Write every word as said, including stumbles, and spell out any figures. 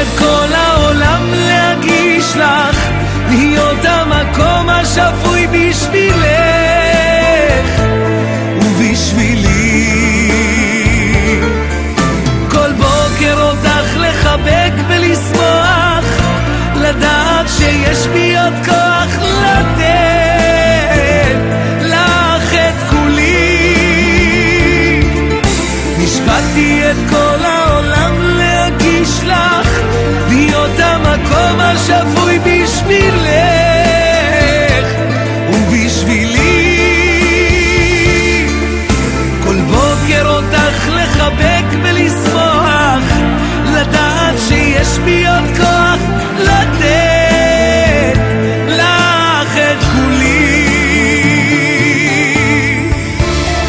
את כל העולם להגיש לך, להיות המקום השפוי בשבילך ובשבילי. כל בוקר אותך לחבק ולשמוח, לדעת שיש בי עוד כוח לתת לך את כולי. נשבעתי את כל העולם להגיש לך, להיות המקום השפוי בשבילך ובשבילי. כל בוקר אותך לחבק ולשמוח,